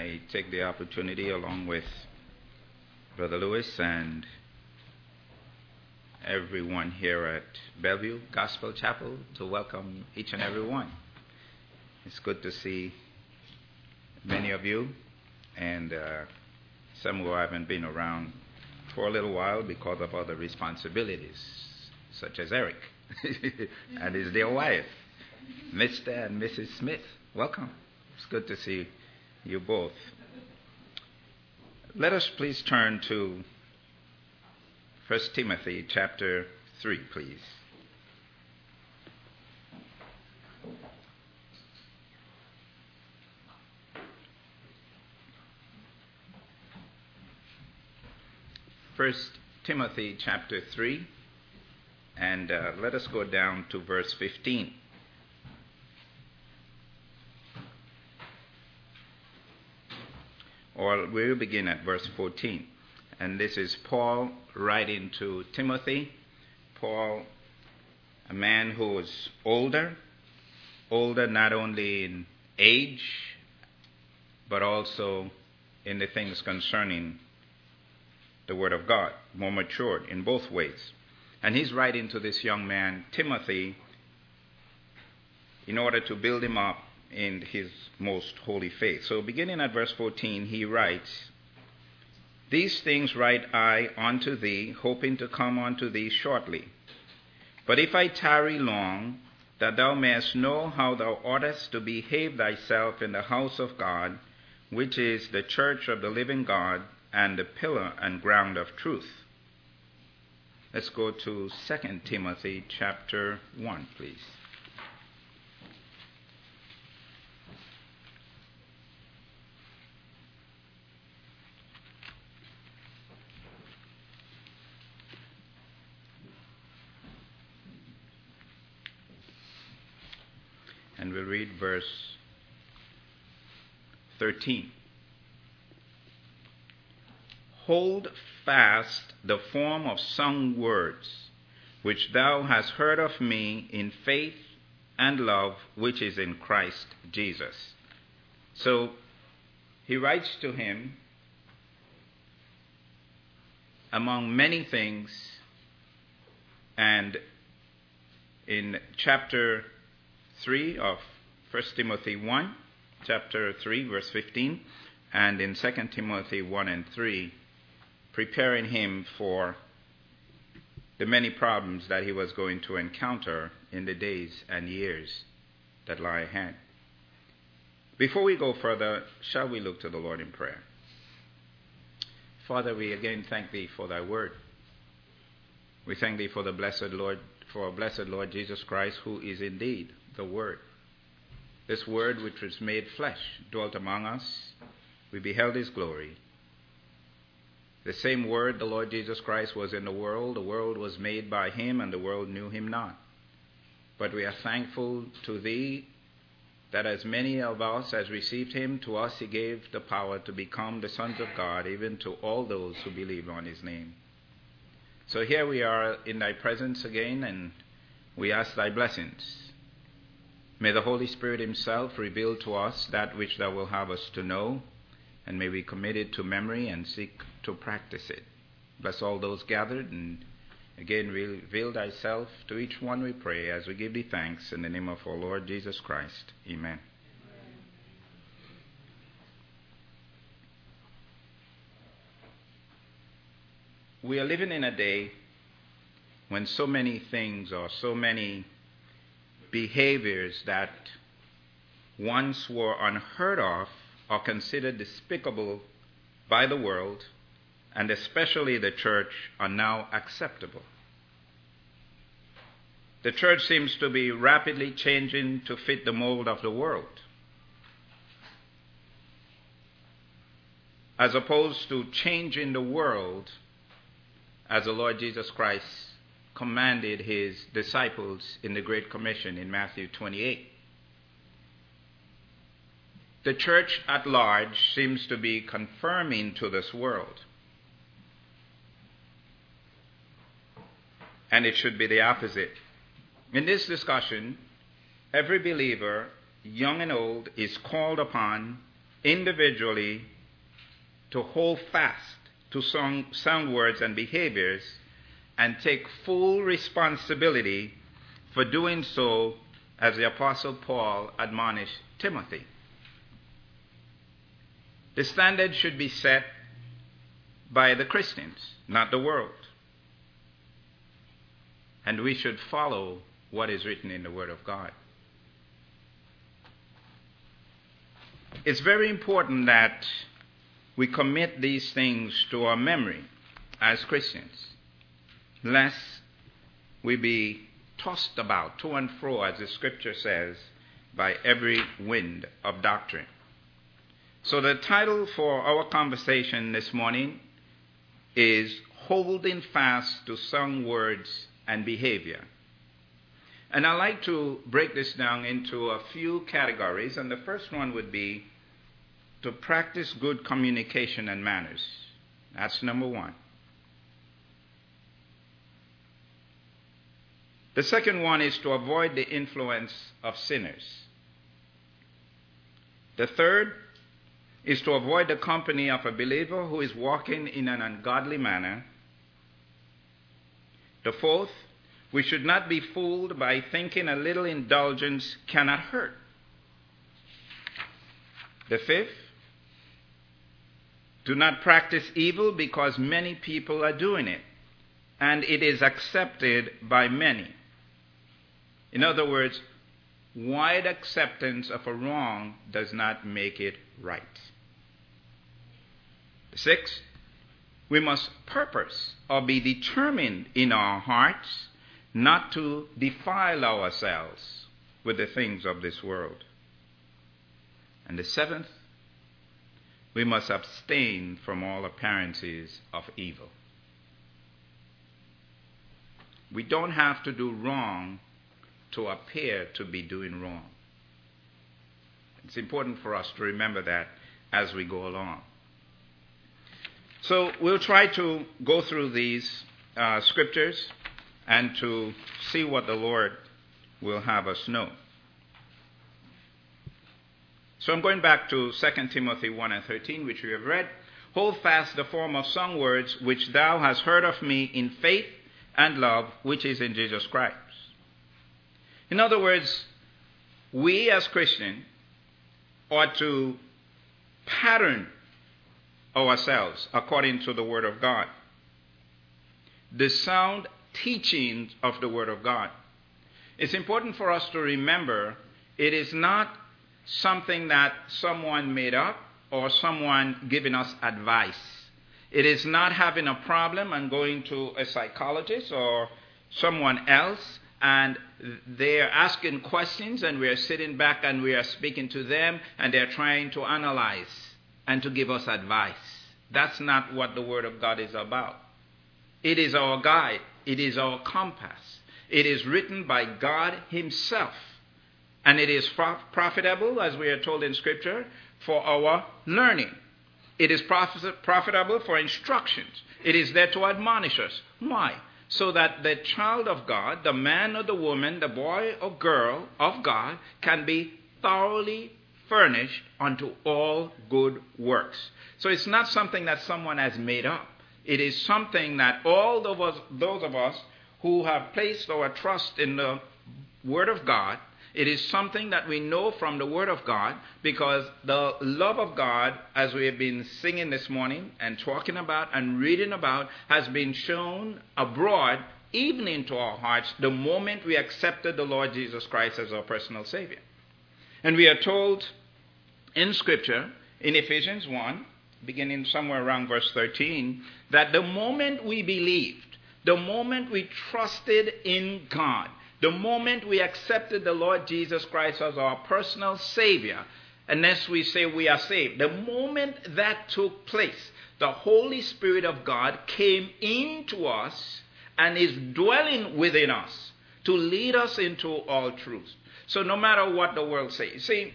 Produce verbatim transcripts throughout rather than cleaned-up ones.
I take the opportunity along with Brother Lewis and everyone here at Bellevue Gospel Chapel to welcome each and every one. It's good to see many of you and uh, some who haven't been around for a little while because of other responsibilities, such as Eric and his dear wife, Mister and Missus Smith. Welcome. It's good to see you both. Let us please turn to First Timothy chapter three, please. First Timothy chapter three, and uh, let us go down to verse fifteen. Or we'll begin at verse fourteen. And this is Paul writing to Timothy. Paul, a man who was older, older not only in age, but also in the things concerning the Word of God, more matured in both ways. And he's writing to this young man, Timothy, in order to build him up in his most holy faith. So beginning at verse fourteen, he writes, "These things write I unto thee, hoping to come unto thee shortly. But if I tarry long, that thou mayest know how thou oughtest to behave thyself in the house of God, which is the church of the living God, and the pillar and ground of truth." Let's go to Second Timothy chapter one, please. And we'll read verse thirteen. "Hold fast the form of sung words, which thou hast heard of me in faith and love, which is in Christ Jesus." So he writes to him, among many things, and in chapter three of First Timothy one, chapter three, verse fifteen, and in Second Timothy one and three, preparing him for the many problems that he was going to encounter in the days and years that lie ahead. Before we go further, shall we look to the Lord in prayer? Father, we again thank thee for thy word. We thank thee for the blessed Lord, for our blessed Lord Jesus Christ, who is indeed the Word. This Word which was made flesh dwelt among us. We beheld his glory. The same Word, the Lord Jesus Christ, was in the world. The world was made by him, and the world knew him not. But we are thankful to thee that as many of us as received him, to us he gave the power to become the sons of God, even to all those who believe on his name. So here we are in thy presence again, and we ask thy blessings. May the Holy Spirit himself reveal to us that which thou wilt have us to know, and may we commit it to memory and seek to practice it. Bless all those gathered, and again reveal thyself to each one, we pray, as we give thee thanks in the name of our Lord Jesus Christ. Amen. We are living in a day when so many things or so many behaviors that once were unheard of or considered despicable by the world, and especially the church, are now acceptable. The church seems to be rapidly changing to fit the mold of the world, as opposed to changing the world as the Lord Jesus Christ commanded his disciples in the Great Commission in Matthew twenty-eight. The church at large seems to be conforming to this world. And it should be the opposite. In this discussion, every believer, young and old, is called upon individually to hold fast to sound, sound words and behaviors and take full responsibility for doing so, as the Apostle Paul admonished Timothy. The standard should be set by the Christians, not the world. And we should follow what is written in the Word of God. It's very important that we commit these things to our memory as Christians, lest we be tossed about to and fro, as the Scripture says, by every wind of doctrine. So the title for our conversation this morning is Holding Fast to Sound Words and Behavior. And I'd like to break this down into a few categories, and the first one would be to practice good communication and manners. That's number one. The second one is to avoid the influence of sinners. The third is to avoid the company of a believer who is walking in an ungodly manner. The fourth, we should not be fooled by thinking a little indulgence cannot hurt. The fifth, do not practice evil because many people are doing it, and it is accepted by many. In other words, wide acceptance of a wrong does not make it right. Six, we must purpose or be determined in our hearts not to defile ourselves with the things of this world. And the seventh, we must abstain from all appearances of evil. We don't have to do wrong to appear to be doing wrong. It's important for us to remember that as we go along. So we'll try to go through these uh, scriptures and to see what the Lord will have us know. So I'm going back to Second Timothy one and thirteen, which we have read. Hold fast the form of sound words which thou hast heard of me in faith and love, which is in Jesus Christ. In other words, we as Christians ought to pattern ourselves according to the Word of God. The sound teachings of the Word of God. It's important for us to remember it is not something that someone made up or someone giving us advice. It is not having a problem and going to a psychologist or someone else and they're asking questions and we are sitting back and we are speaking to them and they're trying to analyze and to give us advice. That's not what the Word of God is about. It is our guide. It is our compass. It is written by God Himself. And it is profitable, as we are told in Scripture, for our learning. It is profitable for instructions. It is there to admonish us. Why? So that the child of God, the man or the woman, the boy or girl of God, can be thoroughly furnished unto all good works. So it's not something that someone has made up. It is something that all of us, those of us who have placed our trust in the Word of God, it is something that we know from the Word of God, because the love of God, as we have been singing this morning and talking about and reading about, has been shown abroad, even into our hearts, the moment we accepted the Lord Jesus Christ as our personal Savior. And we are told in Scripture, in Ephesians one, beginning somewhere around verse thirteen, that the moment we believed, the moment we trusted in God, the moment we accepted the Lord Jesus Christ as our personal Savior, unless we say we are saved, the moment that took place, the Holy Spirit of God came into us and is dwelling within us to lead us into all truth. So no matter what the world says, see,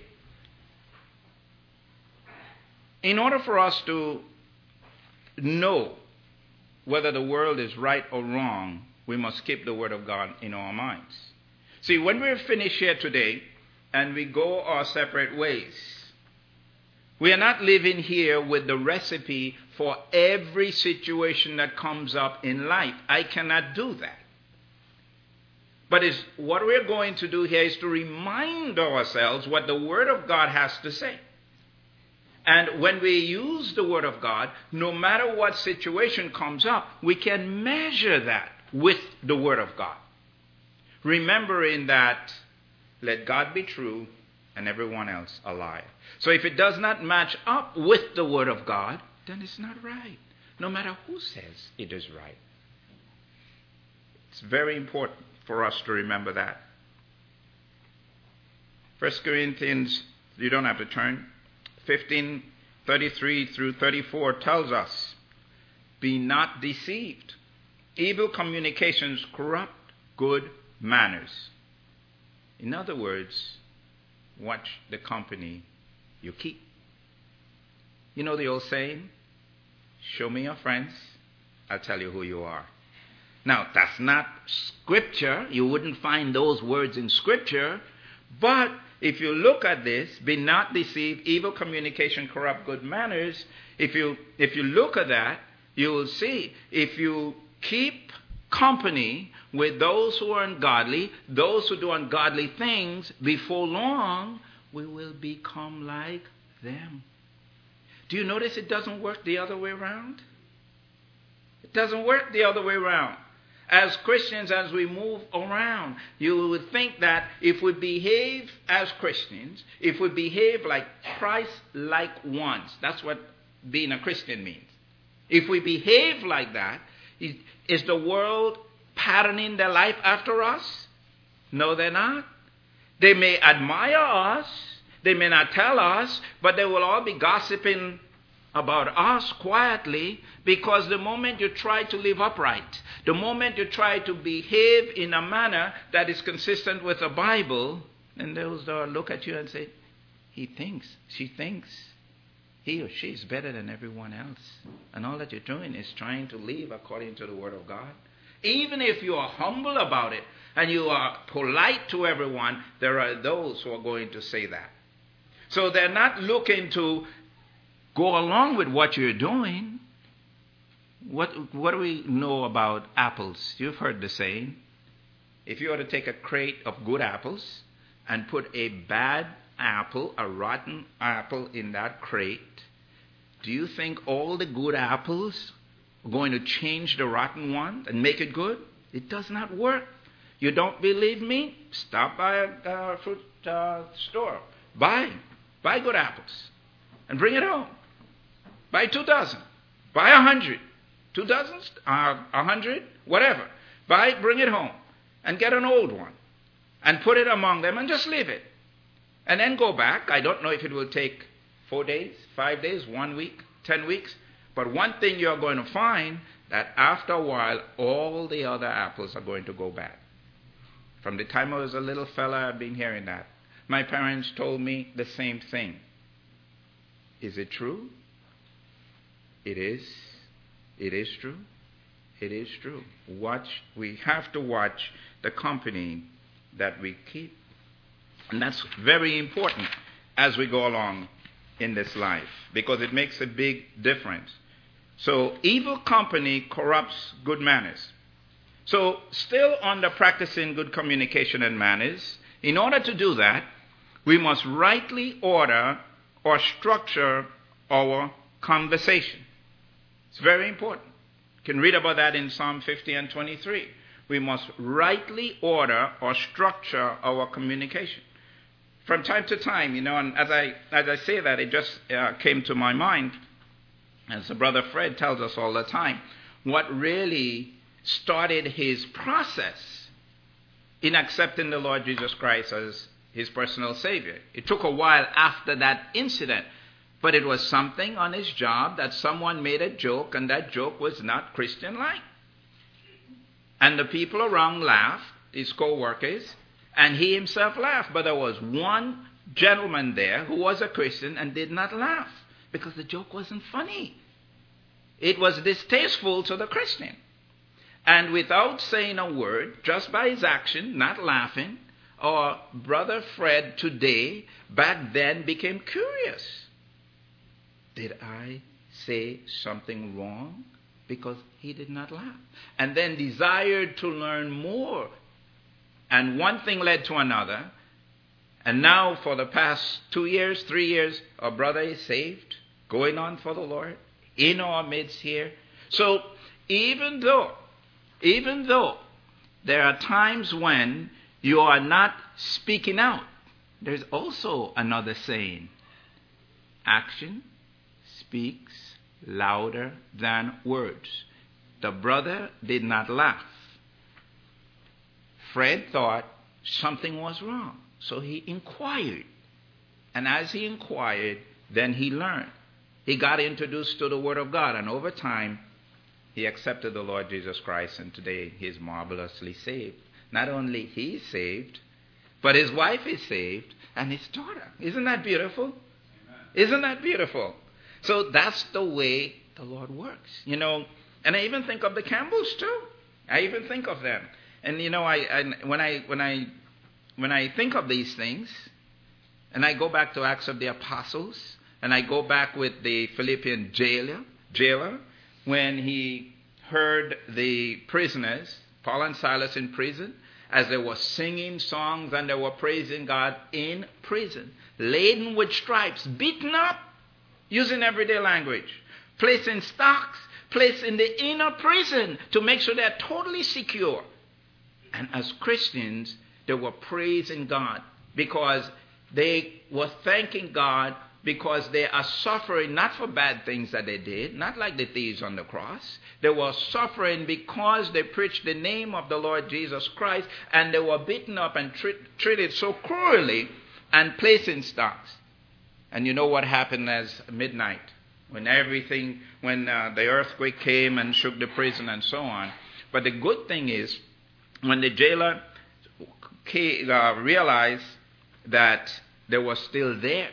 in order for us to know whether the world is right or wrong, we must keep the Word of God in our minds. See, when we're finished here today and we go our separate ways, We are not living here with the recipe for every situation that comes up in life. I cannot do that. But it's, what we're going to do here is to remind ourselves what the Word of God has to say. And when we use the Word of God, no matter what situation comes up, we can measure that with the Word of God. Remembering that, let God be true and everyone else a lie. So if it does not match up with the Word of God, then it's not right, no matter who says it is right. It's very important for us to remember that. First Corinthians, you don't have to turn, fifteen, thirty-three through thirty-four tells us, be not deceived. Evil communications corrupt good manners. In other words, watch the company you keep. You know the old saying, show me your friends, I'll tell you who you are. Now, that's not scripture. You wouldn't find those words in scripture. But if you look at this, be not deceived, evil communication corrupt good manners. If you, if you look at that, you will see, if you keep company with those who are ungodly, those who do ungodly things, before long, we will become like them. Do you notice it doesn't work the other way around? It doesn't work the other way around. As Christians, as we move around, you would think that if we behave as Christians, if we behave like Christ-like ones, that's what being a Christian means. If we behave like that, is the world patterning their life after us? No, they're not. They may admire us, they may not tell us, but they will all be gossiping about us quietly, because the moment you try to live upright, the moment you try to behave in a manner that is consistent with the Bible, and those that look at you and say, he thinks, she thinks, he or she is better than everyone else. And all that you're doing is trying to live according to the Word of God. Even if you are humble about it and you are polite to everyone, there are those who are going to say that. So they're not looking to go along with what you're doing. What, what do we know about apples? You've heard the saying. If you were to take a crate of good apples and put a bad apple, a rotten apple in that crate, do you think all the good apples are going to change the rotten one and make it good? It does not work. You don't believe me? Stop by a uh, fruit uh, store. Buy. Buy good apples and bring it home. Buy two dozen. Buy a hundred. Two dozens? Uh, a hundred? Whatever. Buy, bring it home. And get an old one. And put it among them and just leave it. And then go back. I don't know if it will take four days, five days, one week, ten weeks. But one thing you're going to find, that after a while, all the other apples are going to go bad. From the time I was a little fella, I've been hearing that. My parents told me the same thing. Is it true? It is. It is true. It is true. Watch. We have to watch the company that we keep. And that's very important as we go along in this life, because it makes a big difference. So evil company corrupts good manners. So still under practicing good communication and manners, in order to do that, we must rightly order or structure our conversation. It's very important. You can read about that in Psalm fifty and twenty-three. We must rightly order or structure our communication. From time to time, you know, and as I as I say that, it just uh, came to my mind, as the brother Fred tells us all the time, what really started his process in accepting the Lord Jesus Christ as his personal Savior. It took a while after that incident, but it was something on his job that someone made a joke, and that joke was not Christian-like. And the people around laughed, his co-workers, and he himself laughed. But there was one gentleman there who was a Christian and did not laugh because the joke wasn't funny. It was distasteful to the Christian. And without saying a word, just by his action, not laughing, our brother Fred today, back then, became curious. did I say something wrong? Because he did not laugh. And then desired to learn more. And one thing led to another. And now for the past two years, three years, our brother is saved, going on for the Lord, in our midst here. So even though, even though there are times when you are not speaking out, there's also another saying. Action speaks louder than words. The brother did not laugh. Fred thought something was wrong. So he inquired. And as he inquired, then he learned. He got introduced to the Word of God. And over time, he accepted the Lord Jesus Christ. And today, he's marvelously saved. Not only he's saved, but his wife is saved and his daughter. Isn't that beautiful? Amen. Isn't that beautiful? So that's the way the Lord works. You know, and I even think of the Campbells too. I even think of them. And you know, I, I when I when I when I think of these things, and I go back to Acts of the Apostles, and I go back with the Philippian jailer, jailer, when he heard the prisoners, Paul and Silas in prison, as they were singing songs and they were praising God in prison, laden with stripes, beaten up, using everyday language, placed in stocks, placed in the inner prison to make sure they're totally secure. And as Christians, they were praising God because they were thanking God because they are suffering not for bad things that they did, not like the thieves on the cross. They were suffering because they preached the name of the Lord Jesus Christ, and they were beaten up and tre- treated so cruelly and placed in stocks. And you know what happened as midnight, when everything, when uh, the earthquake came and shook the prison and so on. But the good thing is, when the jailer came, uh, realized that they were still there,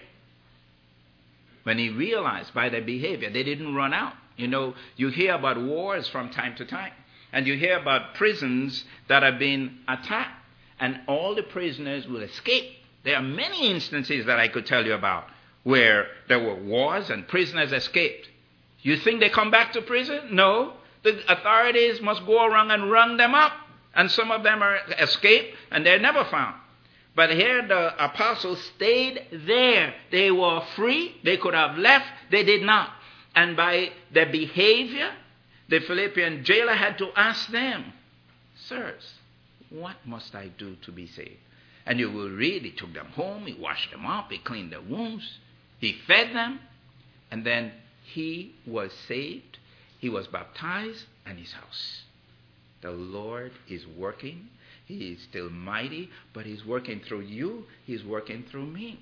when he realized by their behavior, they didn't run out. You know, you hear about wars from time to time, and you hear about prisons that have been attacked, and all the prisoners will escape. There are many instances that I could tell you about where there were wars and prisoners escaped. You think they come back to prison? No. The authorities must go around and round them up, and some of them are escaped, and they're never found. But here the apostles stayed there. They were free. They could have left. They did not. And by their behavior, the Philippian jailer had to ask them, sirs, what must I do to be saved? And you will read, he took them home, he washed them up, he cleaned their wounds, he fed them, and then he was saved, he was baptized, and his house. The Lord is working. He is still mighty, but he's working through you. He's working through me.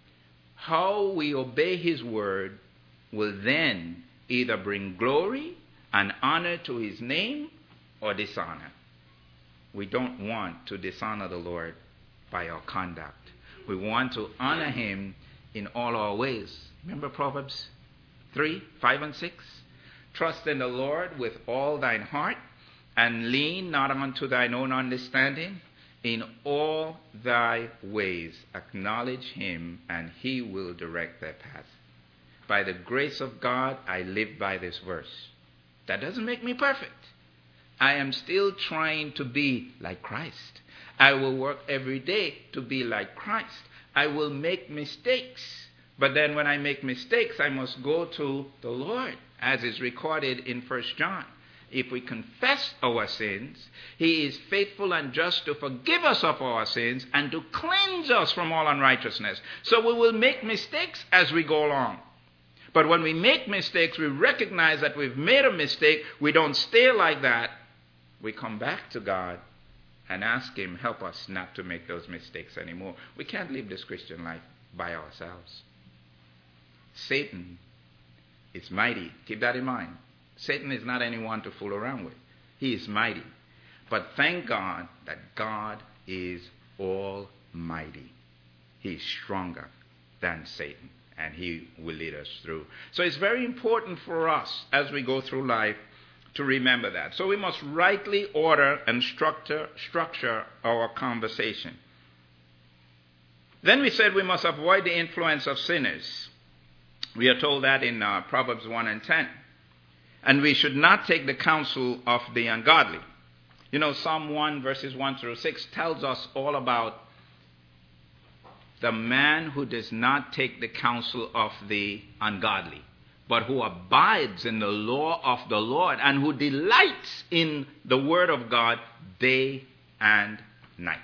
How we obey his word will then either bring glory and honor to his name or dishonor. We don't want to dishonor the Lord by our conduct. We want to honor him in all our ways. Remember Proverbs three, five, and six? Trust in the Lord with all thine heart, and lean not unto thine own understanding. In all thy ways acknowledge him, and he will direct thy path. By the grace of God, I live by this verse. That doesn't make me perfect. I am still trying to be like Christ. I will work every day to be like Christ. I will make mistakes. But then when I make mistakes, I must go to the Lord, as is recorded in First John. If we confess our sins, he is faithful and just to forgive us of our sins and to cleanse us from all unrighteousness. So we will make mistakes as we go along. But when we make mistakes, we recognize that we've made a mistake. We don't stay like that. We come back to God and ask him, help us not to make those mistakes anymore. We can't live this Christian life by ourselves. Satan is mighty. Keep that in mind. Satan is not anyone to fool around with. He is mighty. But thank God that God is almighty. He is stronger than Satan, and he will lead us through. So it's very important for us as we go through life to remember that. So we must rightly order and structure, structure our conversation. Then we said we must avoid the influence of sinners. We are told that in uh, Proverbs one and ten. And we should not take the counsel of the ungodly. You know, Psalm one verses one through six tells us all about the man who does not take the counsel of the ungodly, but who abides in the law of the Lord and who delights in the word of God day and night.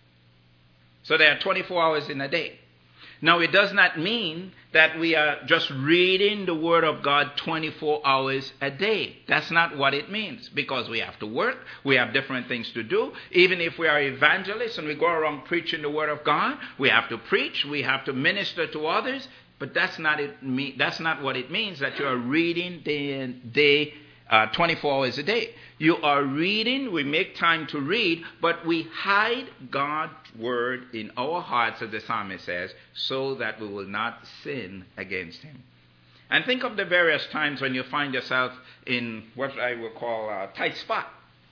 So there are twenty-four hours in a day. Now, it does not mean that we are just reading the Word of God twenty-four hours a day. That's not what it means, because we have to work, we have different things to do. Even if we are evangelists and we go around preaching the Word of God, we have to preach, we have to minister to others, but that's not it. That's not what it means, that you are reading day and day, uh, twenty-four hours a day. You are reading, we make time to read, but we hide God's word in our hearts, as the psalmist says, so that we will not sin against him. And think of the various times when you find yourself in what I will call a tight spot.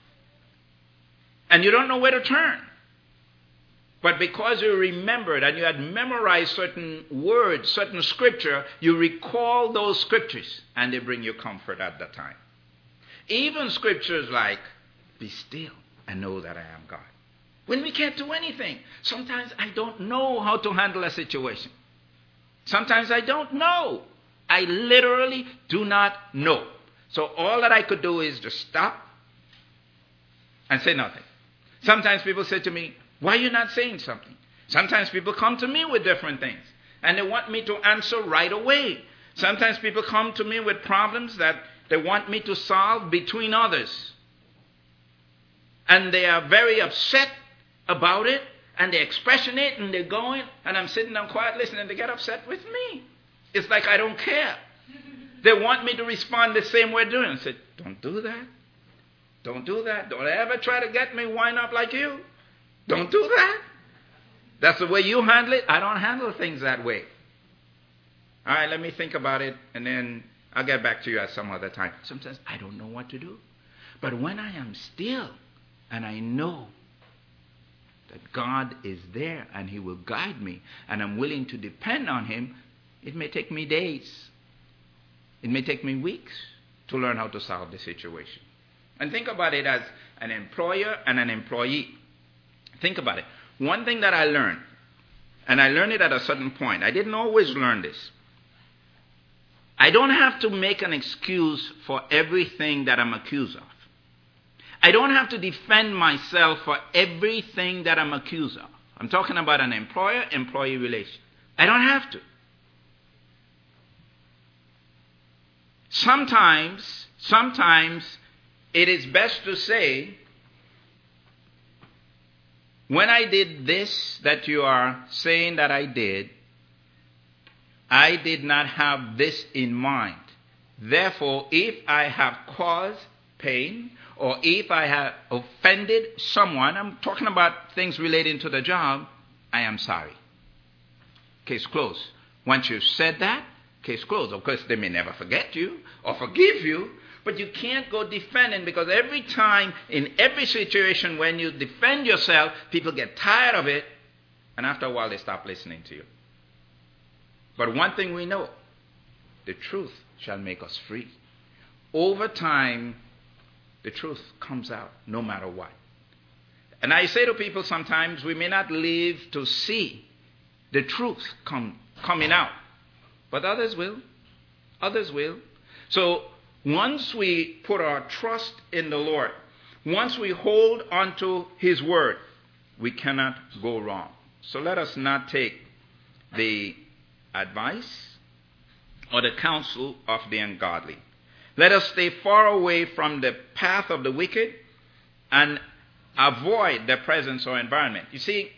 And you don't know where to turn. But because you remembered and you had memorized certain words, certain scripture, you recall those scriptures and they bring you comfort at that time. Even scriptures like, be still and know that I am God. When we can't do anything, sometimes I don't know how to handle a situation. Sometimes I don't know. I literally do not know. So all that I could do is just stop and say nothing. Sometimes people say to me, why are you not saying something? Sometimes people come to me with different things and they want me to answer right away. Sometimes people come to me with problems that they want me to solve between others. And they are very upset about it, and they're expressing it, and they're going, and I'm sitting down quiet listening, and they get upset with me. It's like I don't care. They want me to respond the same way they're doing. I said, don't do that. Don't do that. Don't ever try to get me wind up like you. Don't do that. That's the way you handle it. I don't handle things that way. All right, let me think about it, and then I'll get back to you at some other time. Sometimes I don't know what to do. But when I am still and I know that God is there and he will guide me and I'm willing to depend on him, it may take me days. It may take me weeks to learn how to solve the situation. And think about it as an employer and an employee. Think about it. One thing that I learned, and I learned it at a certain point. I didn't always learn this. I don't have to make an excuse for everything that I'm accused of. I don't have to defend myself for everything that I'm accused of. I'm talking about an employer-employee relation. I don't have to. Sometimes, sometimes it is best to say, when I did this that you are saying that I did, I did not have this in mind. Therefore, if I have caused pain, or if I have offended someone, I'm talking about things relating to the job, I am sorry. Case closed. Once you've said that, case closed. Of course, they may never forget you or forgive you, but you can't go defending, because every time, in every situation, when you defend yourself, people get tired of it, and after a while they stop listening to you. But one thing we know, the truth shall make us free. Over time, the truth comes out no matter what. And I say to people sometimes, we may not live to see the truth come, coming out, but others will. Others will. So once we put our trust in the Lord, once we hold onto his word, we cannot go wrong. So let us not take the advice or the counsel of the ungodly. Let us stay far away from the path of the wicked and avoid their presence or environment. You see,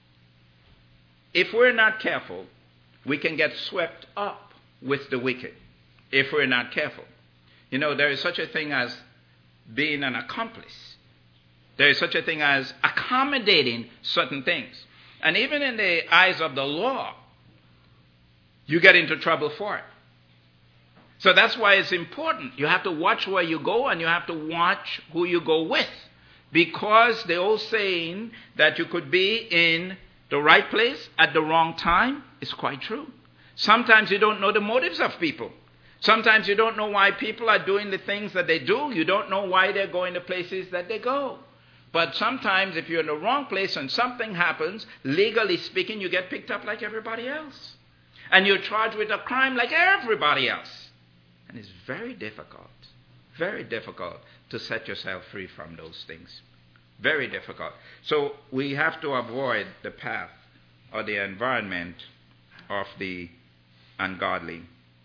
if we're not careful, we can get swept up with the wicked if we're not careful. You know, there is such a thing as being an accomplice. There is such a thing as accommodating certain things. And even in the eyes of the law, you get into trouble for it. So that's why it's important. You have to watch where you go, and you have to watch who you go with. Because the old saying that you could be in the right place at the wrong time is quite true. Sometimes you don't know the motives of people. Sometimes you don't know why people are doing the things that they do. You don't know why they're going to places that they go. But sometimes if you're in the wrong place and something happens, legally speaking, you get picked up like everybody else. And you're charged with a crime like everybody else. And it's very difficult, very difficult to set yourself free from those things. Very difficult. So we have to avoid the path or the environment of the ungodly.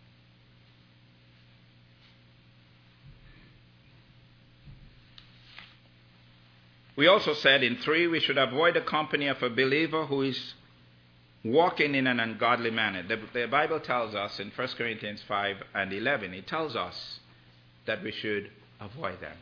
We also said in three, we should avoid the company of a believer who is walking in an ungodly manner. The, the Bible tells us in First Corinthians five and eleven, it tells us that we should avoid them.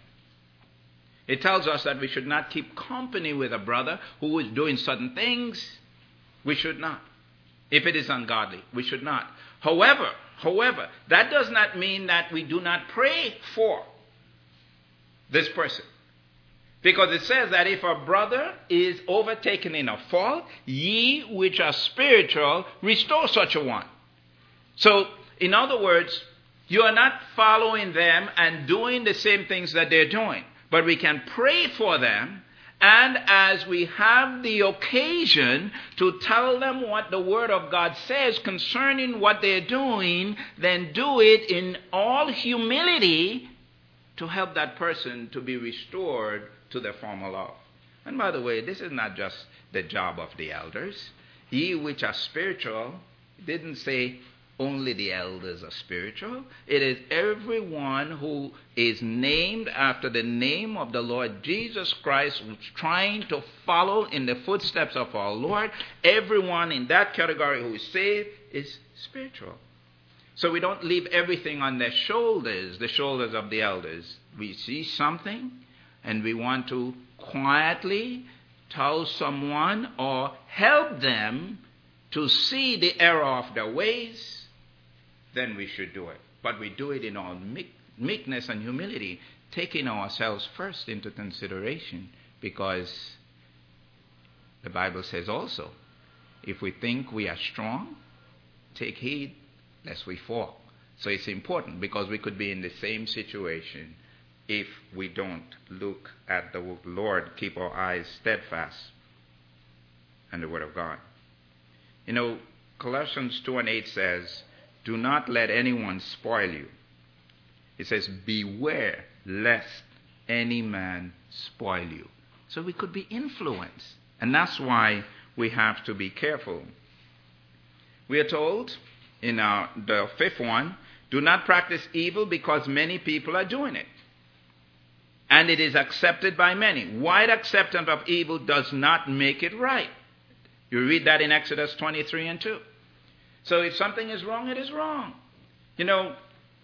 It tells us that we should not keep company with a brother who is doing certain things. We should not. If it is ungodly, we should not. However, however, that does not mean that we do not pray for this person. Because it says that if a brother is overtaken in a fault, ye which are spiritual, restore such a one. So, in other words, you are not following them and doing the same things that they're doing. But we can pray for them, and as we have the occasion to tell them what the Word of God says concerning what they're doing, then do it in all humility to help that person to be restored to their former love. And by the way, this is not just the job of the elders. Ye which are spiritual, didn't say only the elders are spiritual. It is everyone who is named after the name of the Lord Jesus Christ, who's trying to follow in the footsteps of our Lord. Everyone in that category who is saved is spiritual. So we don't leave everything on their shoulders, the shoulders of the elders. We see something and we want to quietly tell someone or help them to see the error of their ways, then we should do it. But we do it in all meek, meekness and humility, taking ourselves first into consideration, because the Bible says also, if we think we are strong, take heed lest we fall. So it's important, because we could be in the same situation if we don't look at the Lord, keep our eyes steadfast on the Word of God. You know, Colossians two and eight says, do not let anyone spoil you. It says, beware lest any man spoil you. So we could be influenced. And that's why we have to be careful. We are told in our, the fifth one, do not practice evil because many people are doing it. And it is accepted by many. Wide acceptance of evil does not make it right. You read that in Exodus twenty-three and two. So if something is wrong, it is wrong. You know,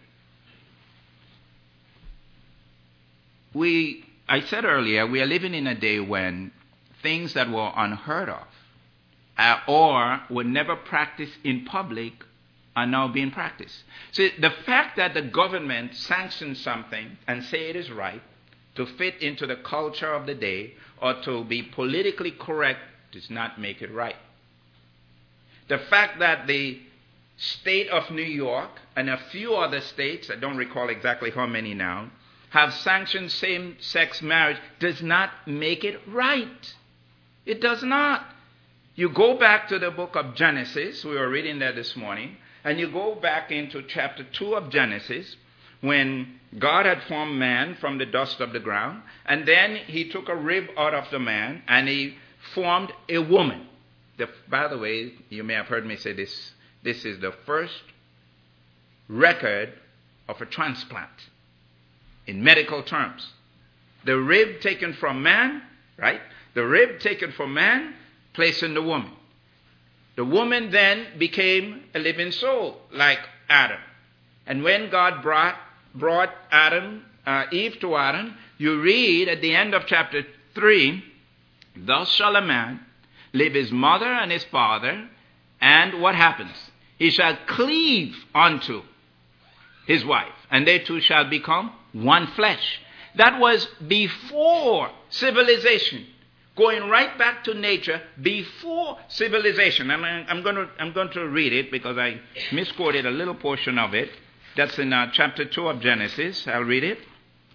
we, I said earlier, we are living in a day when things that were unheard of uh, or were never practiced in public are now being practiced. So the fact that the government sanctions something and say it is right to fit into the culture of the day or to be politically correct does not make it right. The fact that the state of New York and a few other states, I don't recall exactly how many now, have sanctioned same-sex marriage does not make it right. It does not. You go back to the book of Genesis, we were reading that this morning, and you go back into chapter two of Genesis, when God had formed man from the dust of the ground, and then he took a rib out of the man, and he formed a woman. The, by the way, you may have heard me say this, this is the first record of a transplant in medical terms. The rib taken from man, right? The rib taken from man, placed in the woman. The woman then became a living soul, like Adam. And when God brought, brought Adam, uh, Eve to Adam, you read at the end of chapter three, thus shall a man leave his mother and his father, and what happens? He shall cleave unto his wife, and they two shall become one flesh. That was before civilization, going right back to nature before civilization. And I, I'm going to I'm going to read it because I misquoted a little portion of it. That's in uh, chapter two of Genesis. I'll read it.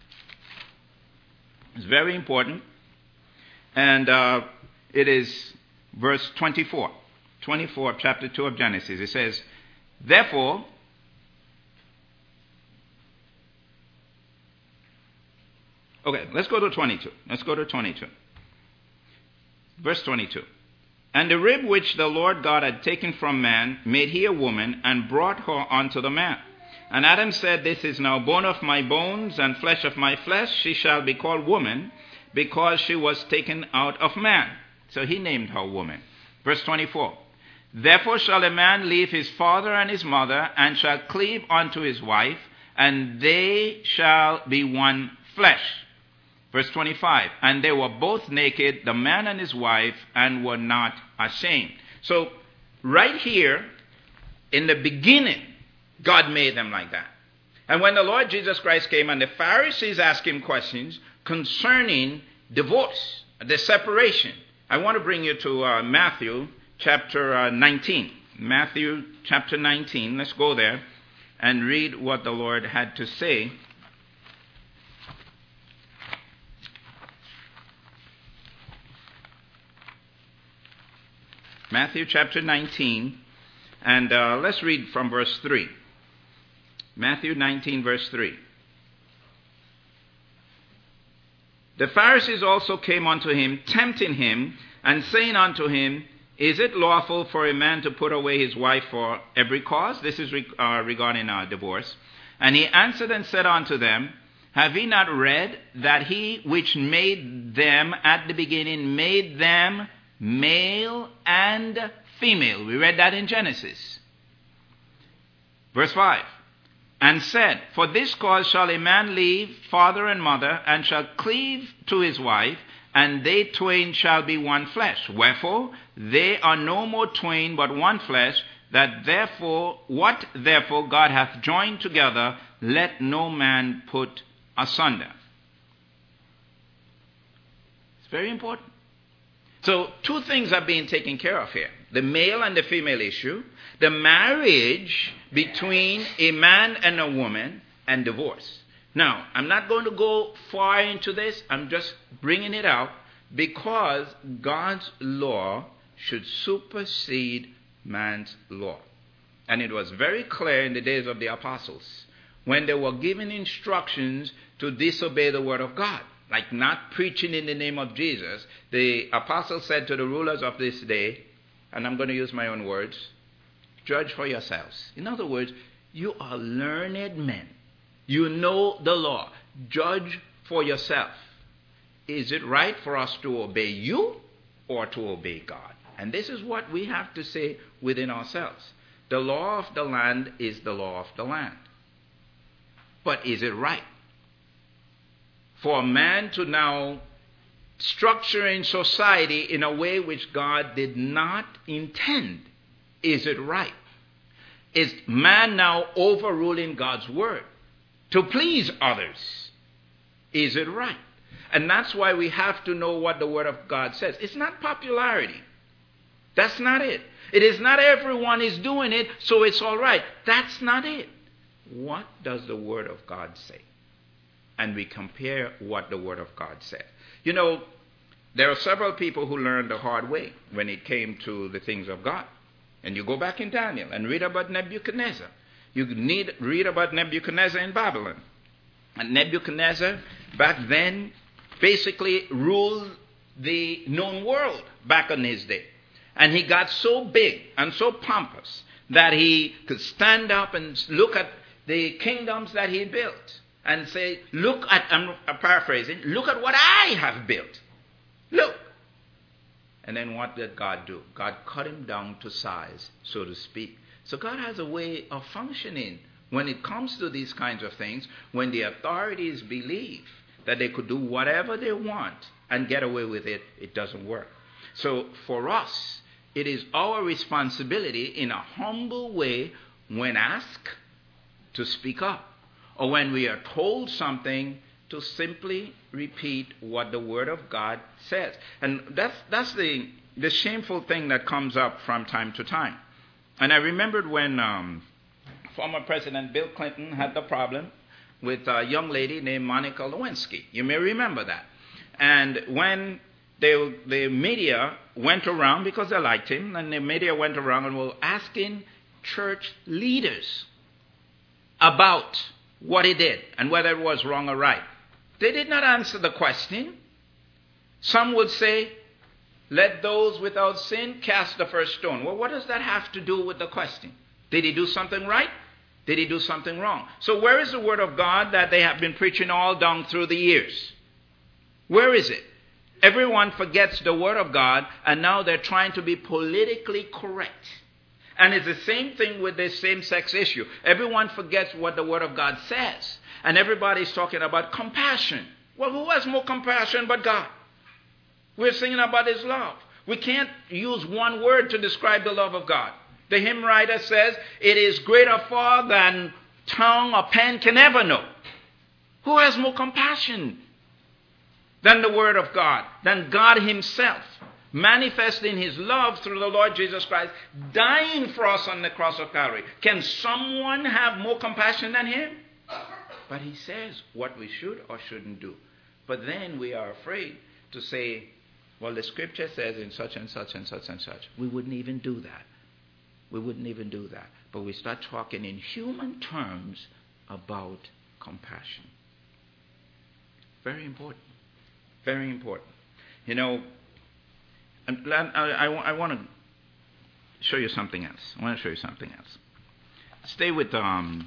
It's very important. And uh, it is verse twenty-four. twenty-four of chapter two of Genesis. It says, therefore, okay, let's go to twenty-two. Let's go to twenty-two. Verse twenty-two. And the rib which the Lord God had taken from man made he a woman, and brought her unto the man. And Adam said, this is now bone of my bones, and flesh of my flesh. She shall be called woman, because she was taken out of man. So he named her woman. Verse twenty-four. Therefore shall a man leave his father and his mother, and shall cleave unto his wife, and they shall be one flesh. Verse twenty-five. And they were both naked, the man and his wife, and were not ashamed. So right here, in the beginning, God made them like that. And when the Lord Jesus Christ came and the Pharisees asked him questions concerning divorce, the separation, I want to bring you to uh, Matthew chapter uh, nineteen. Matthew chapter nineteen. Let's go there and read what the Lord had to say. Matthew chapter nineteen, and uh, let's read from verse three. Matthew nineteen, verse three. The Pharisees also came unto him, tempting him, and saying unto him, is it lawful for a man to put away his wife for every cause? This is re- uh, regarding our divorce. And he answered and said unto them, have ye not read that he which made them at the beginning made them male and female? We read that in Genesis. Verse five. And said, for this cause shall a man leave father and mother, and shall cleave to his wife, and they twain shall be one flesh. Wherefore, they are no more twain, but one flesh. That therefore, what therefore God hath joined together, let no man put asunder. It's very important. So, two things are being taken care of here. The male and the female issue, the marriage between a man and a woman, and divorce. Now, I'm not going to go far into this. I'm just bringing it out because God's law should supersede man's law. And it was very clear in the days of the apostles when they were given instructions to disobey the word of God, like not preaching in the name of Jesus. The apostles said to the rulers of this day, and I'm going to use my own words, judge for yourselves. In other words, you are learned men. You know the law. Judge for yourself. Is it right for us to obey you or to obey God? And this is what we have to say within ourselves. The law of the land is the law of the land. But is it right for a man to now structure in society in a way which God did not intend? Is it right? Is man now overruling God's word to please others? Is it right? And that's why we have to know what the word of God says. It's not popularity. That's not it. It is not everyone is doing it, so it's all right. That's not it. What does the word of God say? And we compare what the word of God said. You know, there are several people who learned the hard way when it came to the things of God. And you go back in Daniel and read about Nebuchadnezzar. You need read about Nebuchadnezzar in Babylon. And Nebuchadnezzar back then basically ruled the known world back in his day. And he got so big and so pompous that he could stand up and look at the kingdoms that he built and say, look at, I'm paraphrasing, look at what I have built. Look. And then what did God do? God cut him down to size, so to speak. So God has a way of functioning when it comes to these kinds of things, when the authorities believe that they could do whatever they want and get away with it, it doesn't work. So for us, it is our responsibility in a humble way when asked to speak up, or when we are told something to simply repeat what the Word of God says. And that's, that's the, the shameful thing that comes up from time to time. And I remembered when um, former President Bill Clinton had the problem with a young lady named Monica Lewinsky. You may remember that. And when they, the media went around, because they liked him, and the media went around and were asking church leaders about what he did and whether it was wrong or right. They did not answer the question. Some would say, let those without sin cast the first stone. Well, what does that have to do with the question? Did he do something right? Did he do something wrong? So where is the Word of God that they have been preaching all down through the years? Where is it? Everyone forgets the Word of God, and now they're trying to be politically correct. And it's the same thing with this same-sex issue. Everyone forgets what the Word of God says. And everybody's talking about compassion. Well, who has more compassion but God? We're singing about His love. We can't use one word to describe the love of God. The hymn writer says, it is greater far than tongue or pen can ever know. Who has more compassion than the Word of God, than God Himself, manifesting His love through the Lord Jesus Christ, dying for us on the cross of Calvary? Can someone have more compassion than Him? But He says what we should or shouldn't do. But then we are afraid to say, well, the Scripture says in such and such and such and such. We wouldn't even do that. We wouldn't even do that. But we start talking in human terms about compassion. Very important. Very important. You know, I, I, I want to show you something else. I want to show you something else. Stay with um,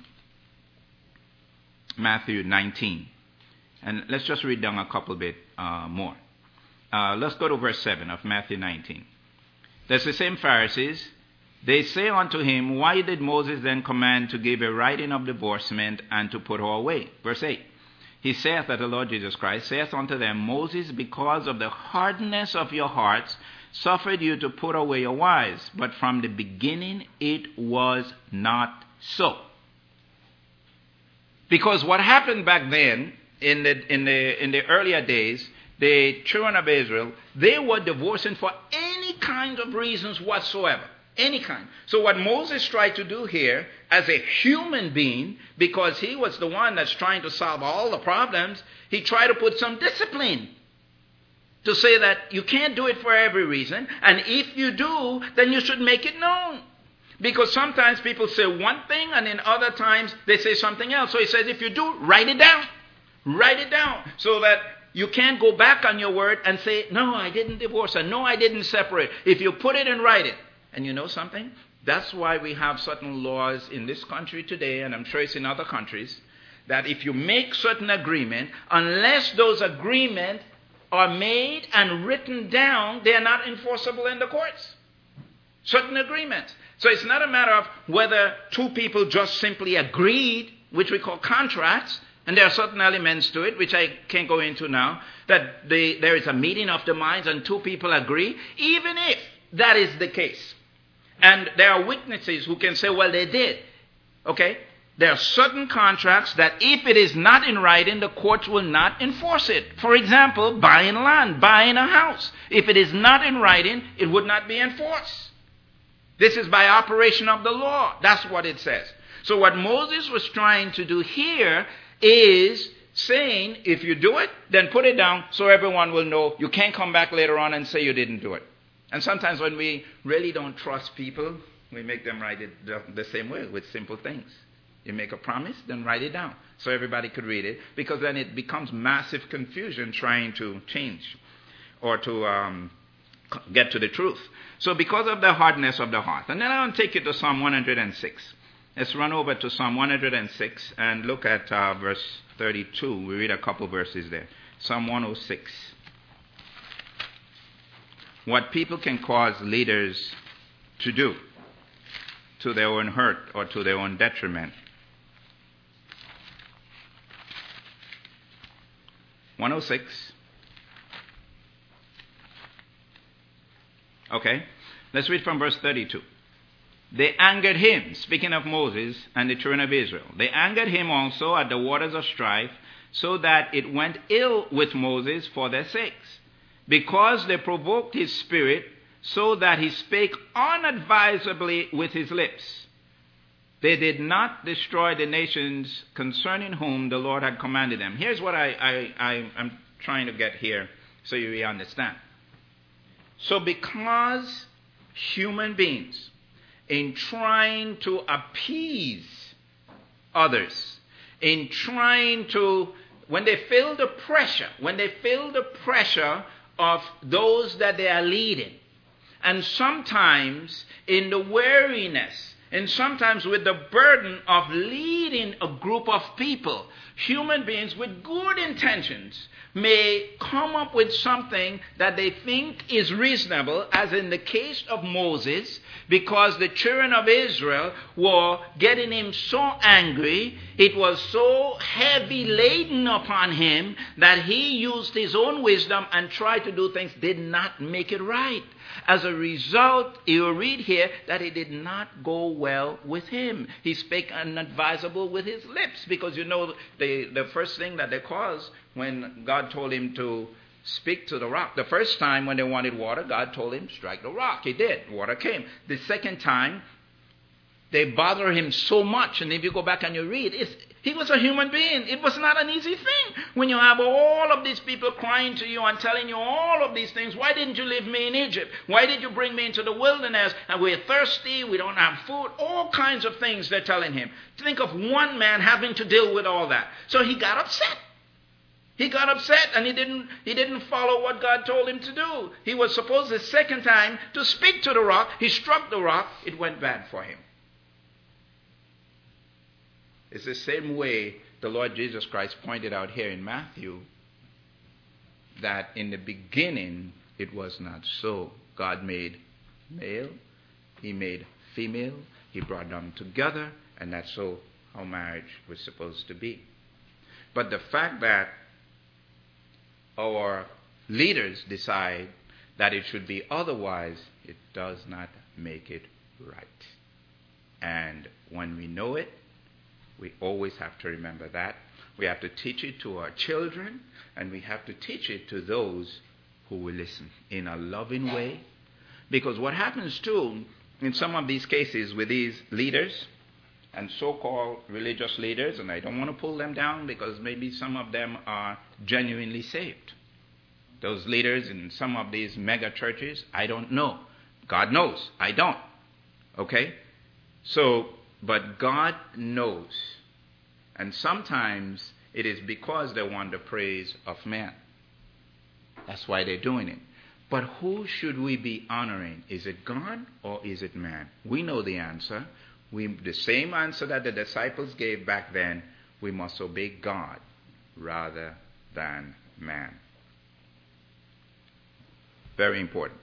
Matthew nineteen. And let's just read down a couple bit uh, more. Uh, let's go to verse seven of Matthew nineteen. There's the same Pharisees. They say unto him, why did Moses then command to give a writing of divorcement and to put her away? Verse eight. He saith that the Lord Jesus Christ saith unto them, Moses, because of the hardness of your hearts, suffered you to put away your wives. But from the beginning it was not so. Because what happened back then, in the, in the, in the earlier days, the children of Israel, they were divorcing for any kind of reasons whatsoever. Any kind. So what Moses tried to do here as a human being, because he was the one that's trying to solve all the problems, he tried to put some discipline to say that you can't do it for every reason, and if you do, then you should make it known. Because sometimes people say one thing and in other times they say something else. So he says, if you do, write it down. Write it down so that you can't go back on your word and say, no, I didn't divorce her. No, I didn't separate. If you put it and write it. And you know something? That's why we have certain laws in this country today, and I'm sure it's in other countries, that if you make certain agreement, unless those agreements are made and written down, they are not enforceable in the courts. Certain agreements. So it's not a matter of whether two people just simply agreed, which we call contracts, and there are certain elements to it, which I can't go into now, that they, there is a meeting of the minds and two people agree, even if that is the case. And there are witnesses who can say, well, they did. Okay? There are certain contracts that if it is not in writing, the courts will not enforce it. For example, buying land, buying a house. If it is not in writing, it would not be enforced. This is by operation of the law. That's what it says. So what Moses was trying to do here is saying, if you do it, then put it down so everyone will know. You can't come back later on and say you didn't do it. And sometimes when we really don't trust people, we make them write it the, the same way with simple things. You make a promise, then write it down so everybody could read it, because then it becomes massive confusion trying to change or to um, get to the truth. So because of the hardness of the heart. And then I'll take you to Psalm one hundred six. Let's run over to Psalm one hundred six and look at uh, verse thirty-two. We read a couple verses there. Psalm one oh six. What people can cause leaders to do to their own hurt or to their own detriment. one oh six. Okay, let's read from verse thirty-two. They angered him, speaking of Moses and the children of Israel. They angered him also at the waters of strife, so that it went ill with Moses for their sakes, because they provoked his spirit, so that he spake unadvisedly with his lips. They did not destroy the nations concerning whom the Lord had commanded them. Here's what I, I, I, I'm trying to get here so you understand. So because human beings, in trying to appease others, in trying to, when they feel the pressure, when they feel the pressure of those that they are leading, and sometimes in the weariness, and sometimes with the burden of leading a group of people, human beings with good intentions may come up with something that they think is reasonable, as in the case of Moses, because the children of Israel were getting him so angry, it was so heavy laden upon him that he used his own wisdom and tried to do things, did not make it right. As a result, you read here that it did not go well with him. He spake unadvisable with his lips, because you know the, the first thing that they caused when God told him to speak to the rock. The first time when they wanted water, God told him, strike the rock. He did. Water came. The second time, they bother him so much. And if you go back and you read, it's, he was a human being. It was not an easy thing. When you have all of these people crying to you and telling you all of these things, why didn't you leave me in Egypt? Why did you bring me into the wilderness? And we're thirsty, we don't have food. All kinds of things they're telling him. Think of one man having to deal with all that. So he got upset. He got upset and he didn't, he didn't follow what God told him to do. He was supposed the second time to speak to the rock. He struck the rock. It went bad for him. It's the same way the Lord Jesus Christ pointed out here in Matthew, that in the beginning it was not so. God made male, he made female, he brought them together, and that's so how marriage was supposed to be. But the fact that our leaders decide that it should be otherwise, it does not make it right. And when we know it, we always have to remember that. We have to teach it to our children, and we have to teach it to those who will listen in a loving way. Because what happens too, in some of these cases with these leaders and so-called religious leaders, and I don't want to pull them down because maybe some of them are genuinely saved. Those leaders in some of these mega churches, I don't know. God knows. I don't. Okay? So, but God knows. And sometimes it is because they want the praise of man. That's why they're doing it. But who should we be honoring? Is it God or is it man? We know the answer. We, the same answer that the disciples gave back then, we must obey God rather than man. Very important.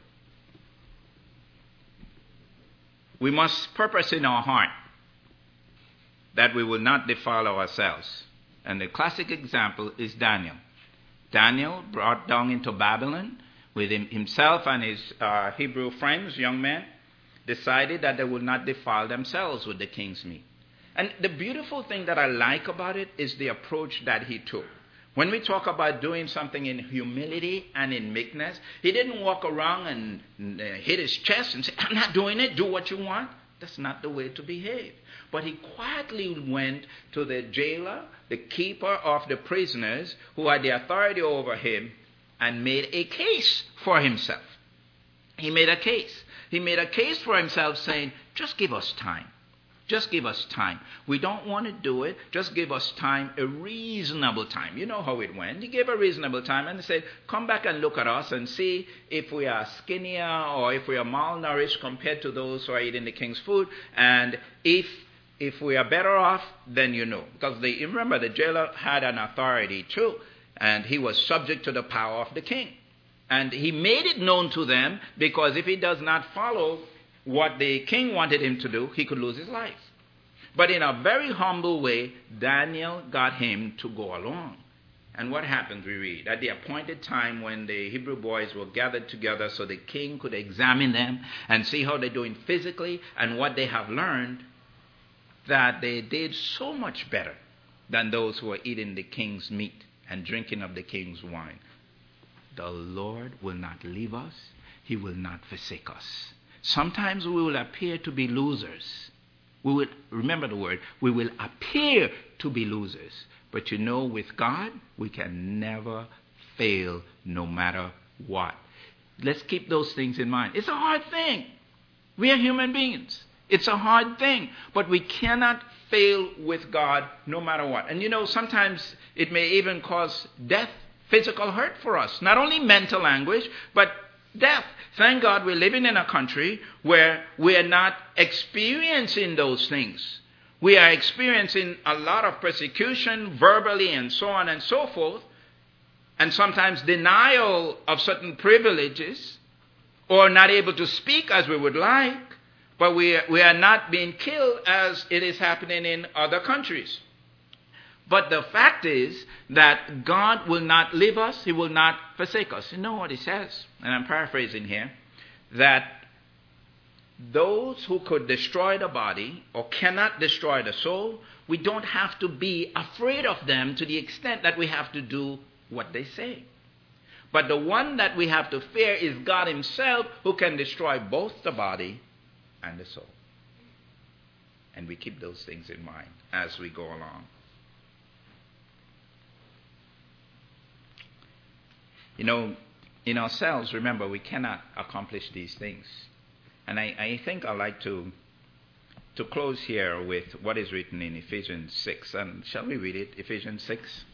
We must purpose in our heart that we will not defile ourselves. And the classic example is Daniel. Daniel, brought down into Babylon with him, himself and his uh, Hebrew friends, young men, decided that they would not defile themselves with the king's meat. And the beautiful thing that I like about it is the approach that he took. When we talk about doing something in humility and in meekness, he didn't walk around and uh, hit his chest and say, I'm not doing it, do what you want. That's not the way to behave. But he quietly went to the jailer, the keeper of the prisoners, who had the authority over him, and made a case for himself. He made a case. He made a case for himself saying, just give us time. Just give us time. We don't want to do it. Just give us time, a reasonable time. You know how it went. He gave a reasonable time and he said, come back and look at us and see if we are skinnier or if we are malnourished compared to those who are eating the king's food. And if if we are better off, then you know. Because they, remember, the jailer had an authority too. And he was subject to the power of the king. And he made it known to them, because if he does not follow what the king wanted him to do, he could lose his life. But in a very humble way, Daniel got him to go along. And what happened, we read, at the appointed time when the Hebrew boys were gathered together so the king could examine them and see how they're doing physically and what they have learned, that they did so much better than those who are eating the king's meat and drinking of the king's wine. The Lord will not leave us. He will not forsake us. Sometimes we will appear to be losers. We will, remember the word, we will appear to be losers. But you know, with God, we can never fail no matter what. Let's keep those things in mind. It's a hard thing. We are human beings. It's a hard thing. But we cannot fail with God no matter what. And you know, sometimes it may even cause death, physical hurt for us. Not only mental anguish, but death. Thank God we're living in a country where we are not experiencing those things. We are experiencing a lot of persecution, verbally and so on and so forth, and sometimes denial of certain privileges, or not able to speak as we would like, but we are, we are not being killed as it is happening in other countries. But the fact is that God will not leave us. He will not forsake us. You know what he says, and I'm paraphrasing here, that those who could destroy the body or cannot destroy the soul, we don't have to be afraid of them to the extent that we have to do what they say. But the one that we have to fear is God himself, who can destroy both the body and the soul. And we keep those things in mind as we go along. You know, in ourselves, remember, we cannot accomplish these things. And I, I think I'd like to, to close here with what is written in Ephesians six. And shall we read it? Ephesians six.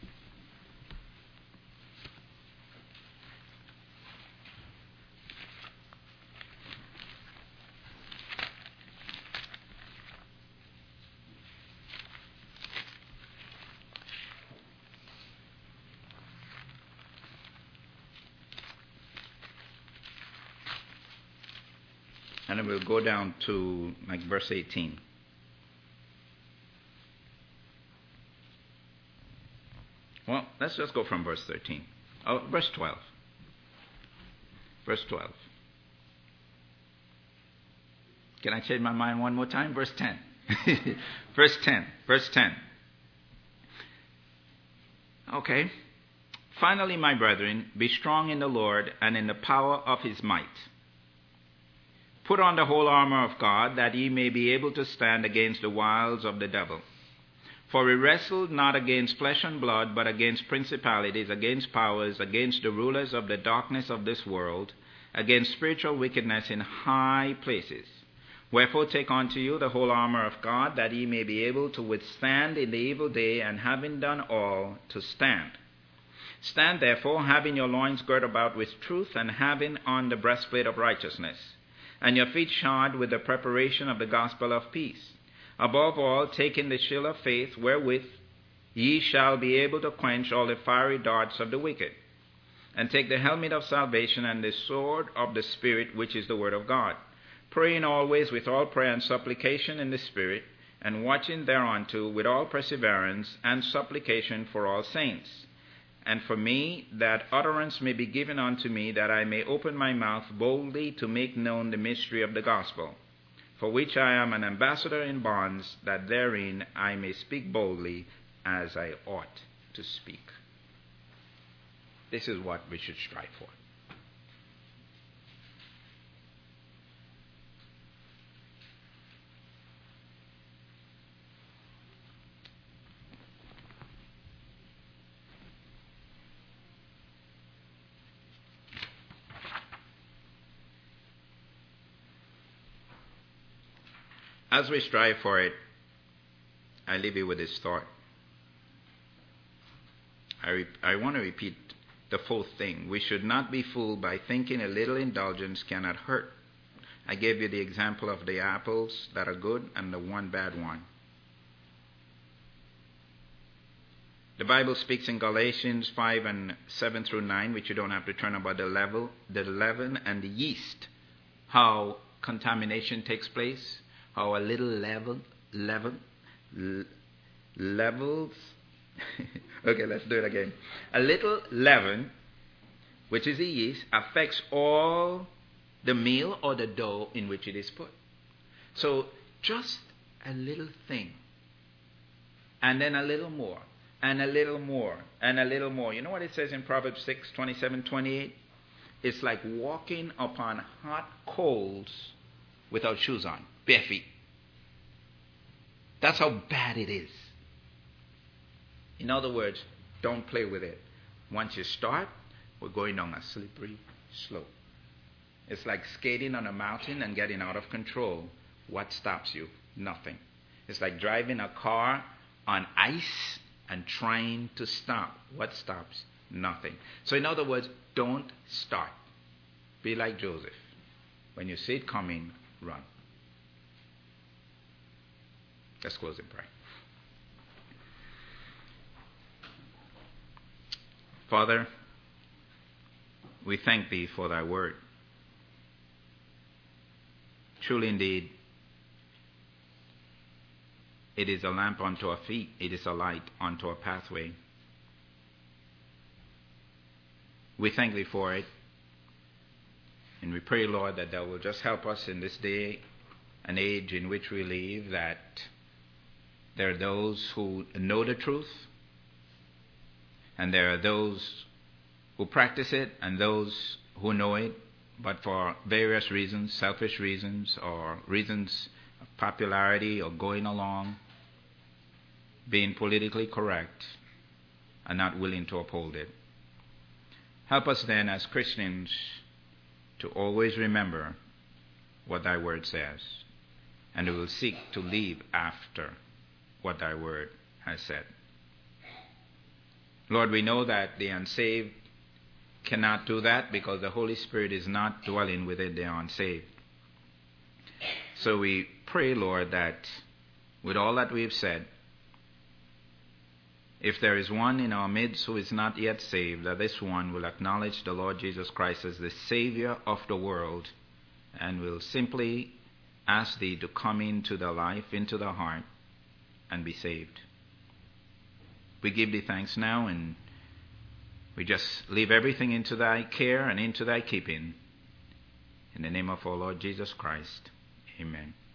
And then we'll go down to like verse eighteen. Well, let's just go from verse thirteen. Oh, verse twelve. Verse twelve. Can I change my mind one more time? Verse ten. Verse ten. Verse ten. Okay. Finally, my brethren, be strong in the Lord and in the power of his might. Put on the whole armor of God, that ye may be able to stand against the wiles of the devil. For we wrestle not against flesh and blood, but against principalities, against powers, against the rulers of the darkness of this world, against spiritual wickedness in high places. Wherefore take unto you the whole armor of God, that ye may be able to withstand in the evil day, and having done all, to stand. Stand therefore, having your loins girt about with truth, and having on the breastplate of righteousness, and your feet shod with the preparation of the gospel of peace. Above all, taking the shield of faith, wherewith ye shall be able to quench all the fiery darts of the wicked. And take the helmet of salvation and the sword of the Spirit, which is the word of God, praying always with all prayer and supplication in the Spirit, and watching thereunto with all perseverance and supplication for all saints. And for me, that utterance may be given unto me, that I may open my mouth boldly to make known the mystery of the gospel, for which I am an ambassador in bonds, that therein I may speak boldly as I ought to speak. This is what we should strive for. As we strive for it, I leave you with this thought. I, re- I want to repeat the full thing. We should not be fooled by thinking a little indulgence cannot hurt. I gave you the example of the apples that are good and the one bad one. The Bible speaks in Galatians five and seven through nine, which you don't have to turn, about the level, the leaven and the yeast, how contamination takes place. How a little level, level, l- levels. Okay, let's do it again. A little leaven, which is the yeast, affects all the meal or the dough in which it is put. So just a little thing and then a little more, and a little more, and a little more. You know what it says in Proverbs six, twenty-seven, twenty-eight? It's like walking upon hot coals without shoes on, bare feet. That's how bad it is. In other words, don't play with it. Once you start, we're going down a slippery slope. It's like skating on a mountain and getting out of control. What stops you? Nothing. It's like driving a car on ice and trying to stop. What stops? Nothing. So in other words, don't start. Be like Joseph. When you see it coming, run. Let's close in prayer. Father, we thank Thee for Thy word. Truly indeed, it is a lamp unto our feet. It is a light unto our pathway. We thank Thee for it. And we pray, Lord, that Thou will just help us in this day and age in which we live, that there are those who know the truth, and there are those who practice it, and those who know it, but for various reasons, selfish reasons, or reasons of popularity, or going along, being politically correct, and not willing to uphold it. Help us then as Christians to always remember what Thy word says, and we will seek to live after what Thy word has said. Lord, we know that the unsaved cannot do that because the Holy Spirit is not dwelling within the unsaved. So we pray, Lord, that with all that we've said, if there is one in our midst who is not yet saved, that this one will acknowledge the Lord Jesus Christ as the Savior of the world and will simply ask Thee to come into their life, into their heart, and be saved. We give Thee thanks now, and we just leave everything into Thy care and into Thy keeping. In the name of our Lord Jesus Christ, amen.